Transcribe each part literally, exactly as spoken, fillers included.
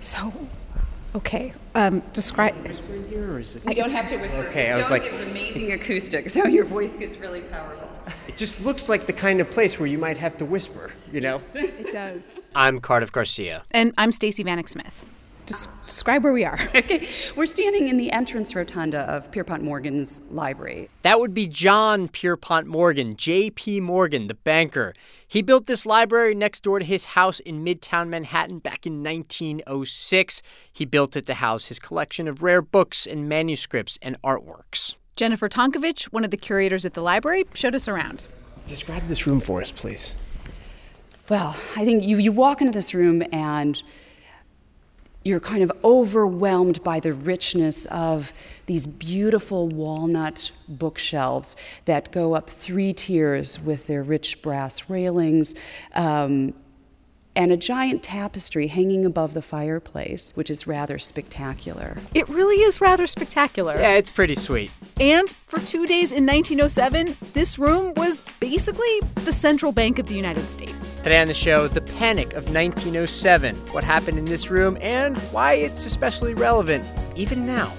So, okay, um, describe... Whisper in here, or is this... You don't have to whisper. Okay, I was like... gives amazing acoustics, so your voice gets really powerful. It just looks like the kind of place where you might have to whisper, you know? It does. I'm Cardiff Garcia. And I'm Stacey Vanek Smith. Des- describe where we are. Okay, we're standing in the entrance rotunda of Pierpont Morgan's library. That would be John Pierpont Morgan, J P. Morgan, the banker. He built this library next door to his house in Midtown Manhattan back in nineteen oh six. He built it to house his collection of rare books and manuscripts and artworks. Jennifer Tonkovich, one of the curators at the library, showed us around. Describe this room for us, please. Well, I think you, you walk into this room and you're kind of overwhelmed by the richness of these beautiful walnut bookshelves that go up three tiers with their rich brass railings, um, and a giant tapestry hanging above the fireplace, which is rather spectacular. It really is rather spectacular. Yeah, it's pretty sweet. And for two days in nineteen oh seven, this room was basically the central bank of the United States. Today on the show, the panic of nineteen oh seven, what happened in this room, and why it's especially relevant even now.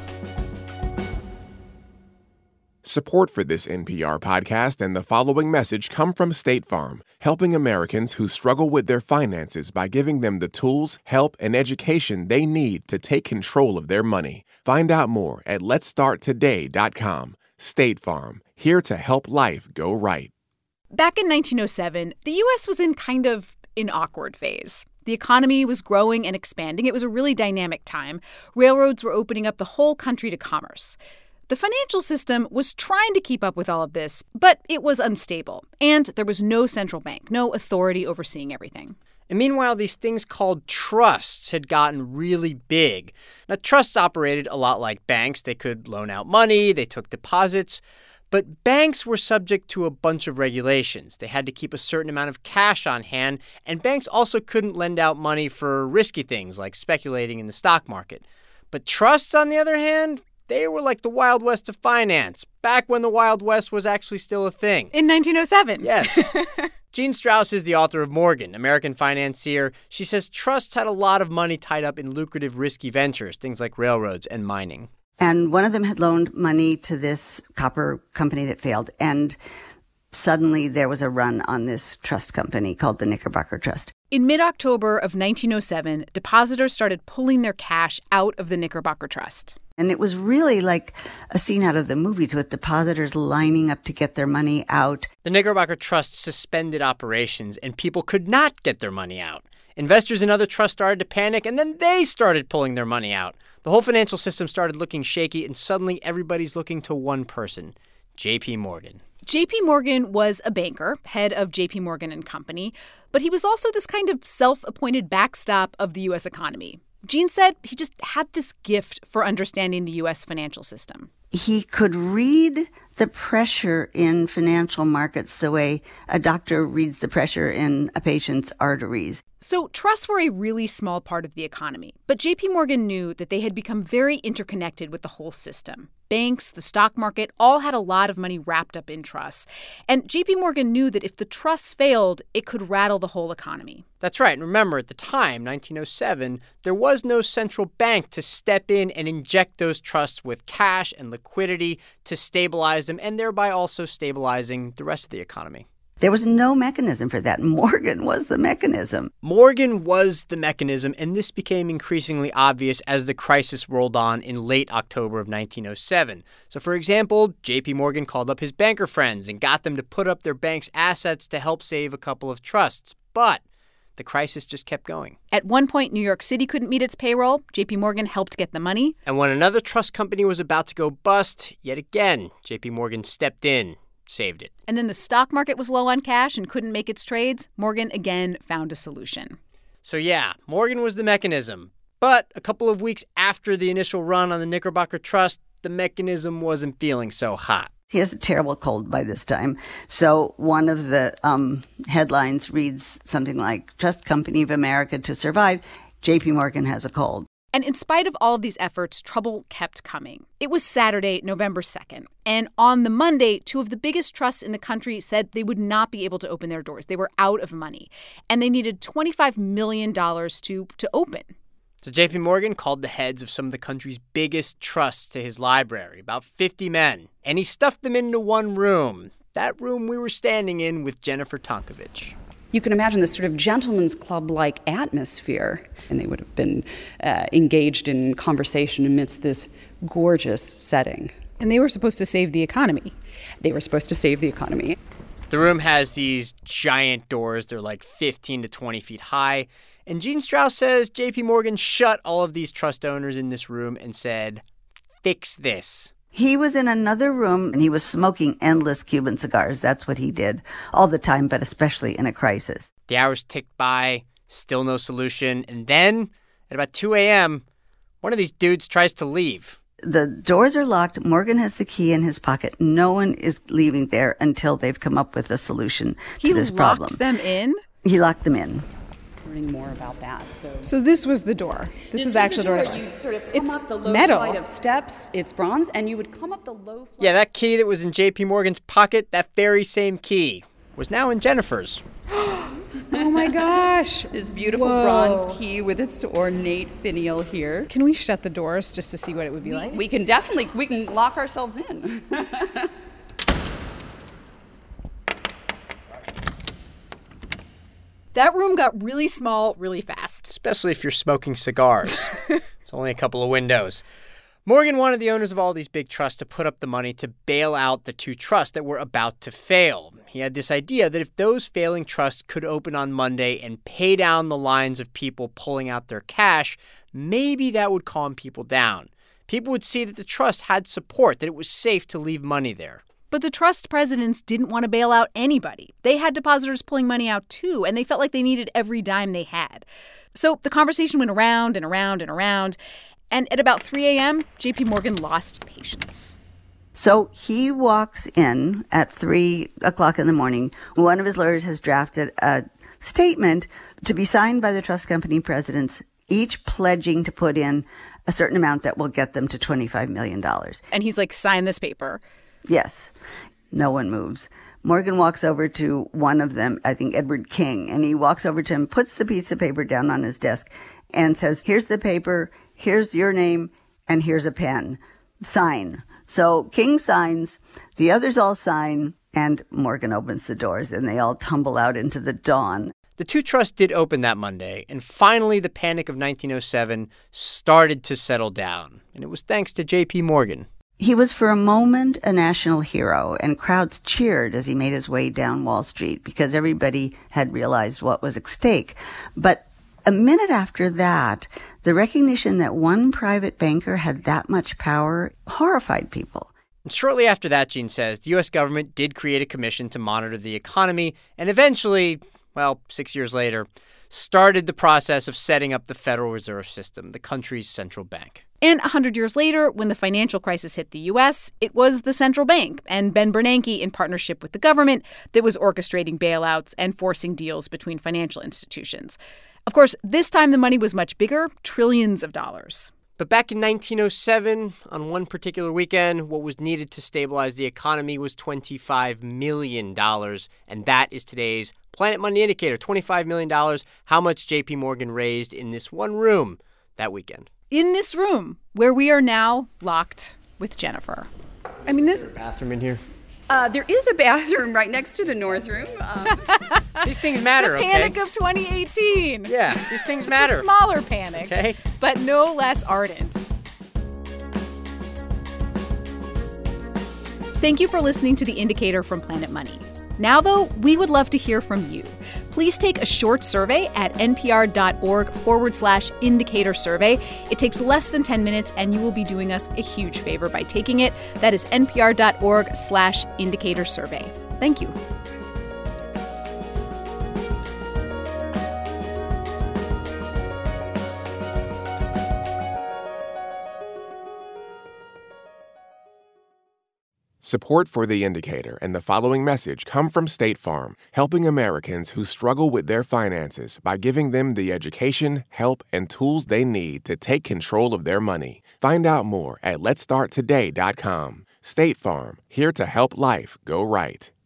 Support for this N P R podcast and the following message come from State Farm, helping Americans who struggle with their finances by giving them the tools, help, and education they need to take control of their money. Find out more at lets start today dot com. State Farm, here to help life go right. Back in nineteen oh seven, the U S was in kind of an awkward phase. The economy was growing and expanding. It was a really dynamic time. Railroads were opening up the whole country to commerce. The financial system was trying to keep up with all of this, but it was unstable, and there was no central bank, no authority overseeing everything. And meanwhile, these things called trusts had gotten really big. Now, trusts operated a lot like banks. They could loan out money, they took deposits, but banks were subject to a bunch of regulations. They had to keep a certain amount of cash on hand, and banks also couldn't lend out money for risky things like speculating in the stock market. But trusts, on the other hand, they were like the Wild West of finance, back when the Wild West was actually still a thing. In nineteen oh seven. Yes. Jean Strauss is the author of Morgan, American Financier. She says trusts had a lot of money tied up in lucrative, risky ventures, things like railroads and mining. And one of them had loaned money to this copper company that failed. And suddenly there was a run on this trust company called the Knickerbocker Trust. In mid-October of nineteen oh seven, depositors started pulling their cash out of the Knickerbocker Trust. And it was really like a scene out of the movies with depositors lining up to get their money out. The Knickerbocker Trust suspended operations, and people could not get their money out. Investors in other trusts started to panic, and then they started pulling their money out. The whole financial system started looking shaky, and suddenly everybody's looking to one person, J P. Morgan. J P. Morgan was a banker, head of J P. Morgan and Company, but he was also this kind of self-appointed backstop of the U S economy. Jean said he just had this gift for understanding the U S financial system. He could read the pressure in financial markets the way a doctor reads the pressure in a patient's arteries. So trusts were a really small part of the economy, but J P. Morgan knew that they had become very interconnected with the whole system. Banks, the stock market, all had a lot of money wrapped up in trusts. And J P. Morgan knew that if the trusts failed, it could rattle the whole economy. That's right. And remember, at the time, nineteen oh seven, there was no central bank to step in and inject those trusts with cash and liquidity to stabilize them, and thereby also stabilizing the rest of the economy. There was no mechanism for that. Morgan was the mechanism. Morgan was the mechanism, and this became increasingly obvious as the crisis rolled on in late October of nineteen oh seven. So, for example, J P. Morgan called up his banker friends and got them to put up their bank's assets to help save a couple of trusts. But the crisis just kept going. At one point, New York City couldn't meet its payroll. J P. Morgan helped get the money. And when another trust company was about to go bust, yet again, J P. Morgan stepped in, saved it. And then the stock market was low on cash and couldn't make its trades. Morgan again found a solution. So yeah, Morgan was the mechanism. But a couple of weeks after the initial run on the Knickerbocker Trust, the mechanism wasn't feeling so hot. He has a terrible cold by this time. So one of the um, headlines reads something like, Trust Company of America to survive, J P. Morgan has a cold. And in spite of all of these efforts, trouble kept coming. It was Saturday, November second. And on the Monday, two of the biggest trusts in the country said they would not be able to open their doors. They were out of money. And they needed twenty-five million dollars to, to open. So J P Morgan called the heads of some of the country's biggest trusts to his library, about fifty men, and he stuffed them into one room, that room we were standing in with Jennifer Tonkovich. You can imagine this sort of gentleman's club-like atmosphere, and they would have been uh, engaged in conversation amidst this gorgeous setting. And they were supposed to save the economy. They were supposed to save the economy. The room has these giant doors. They're like fifteen to twenty feet high. And Gene Strauss says J P Morgan shut all of these trust owners in this room and said, fix this. He was in another room and he was smoking endless Cuban cigars. That's what he did all the time, but especially in a crisis. The hours ticked by, still no solution. And then at about two a.m., one of these dudes tries to leave. The doors are locked. Morgan has the key in his pocket. No one is leaving there until they've come up with a solution he to this problem. He locked them in? He locked them in. Learning more about that. So, so this was the door. This, this is the actual door. door. You'd sort of come it's up the low metal. flight of steps. It's bronze, and you would come up the low flight. Yeah, that key that was in J P Morgan's pocket, that very same key, was now in Jennifer's. Oh my gosh. This beautiful Whoa. bronze key with its ornate finial here. Can we shut the doors just to see what it would be we, like? We can definitely, we can lock ourselves in. That room got really small really fast. Especially if you're smoking cigars. It's only a couple of windows. Morgan wanted the owners of all these big trusts to put up the money to bail out the two trusts that were about to fail. He had this idea that if those failing trusts could open on Monday and pay down the lines of people pulling out their cash, maybe that would calm people down. People would see that the trust had support, that it was safe to leave money there. But the trust presidents didn't want to bail out anybody. They had depositors pulling money out too, and they felt like they needed every dime they had. So the conversation went around and around and around, and at about three a.m., J P Morgan lost patience. So he walks in at three o'clock in the morning. One of his lawyers has drafted a statement to be signed by the trust company presidents, each pledging to put in a certain amount that will get them to twenty-five million dollars. And he's like, sign this paper. Yes. No one moves. Morgan walks over to one of them, I think Edward King, and he walks over to him, puts the piece of paper down on his desk, and says, here's the paper, here's your name, and here's a pen. Sign. So King signs, the others all sign, and Morgan opens the doors, and they all tumble out into the dawn. The two trusts did open that Monday, and finally the panic of nineteen oh seven started to settle down. And it was thanks to J P Morgan. He was for a moment a national hero, and crowds cheered as he made his way down Wall Street because everybody had realized what was at stake. But a minute after that, the recognition that one private banker had that much power horrified people. And shortly after that, Gene says, the U S government did create a commission to monitor the economy and eventually, well, six years later, started the process of setting up the Federal Reserve System, the country's central bank. And one hundred years later, when the financial crisis hit the U S, it was the central bank and Ben Bernanke, in partnership with the government, that was orchestrating bailouts and forcing deals between financial institutions. Of course, this time the money was much bigger, trillions of dollars. But back in nineteen oh seven, on one particular weekend, what was needed to stabilize the economy was twenty-five million dollars. And that is today's Planet Money Indicator, twenty-five million dollars, how much J P Morgan raised in this one room that weekend. In this room, where we are now locked with Jennifer. I mean, this... Is there a bathroom in here? Uh, there is a bathroom right next to the North Room. Um, These things matter, the okay? panic of twenty eighteen. Yeah, these things matter. It's a smaller panic, okay, but no less ardent. Thank you for listening to The Indicator from Planet Money. Now, though, we would love to hear from you. Please take a short survey at npr.org forward slash indicator survey. It takes less than ten minutes, and you will be doing us a huge favor by taking it. That is npr.org slash indicator survey. Thank you. Support for The Indicator and the following message come from State Farm, helping Americans who struggle with their finances by giving them the education, help, and tools they need to take control of their money. Find out more at lets start today dot com. State Farm, here to help life go right.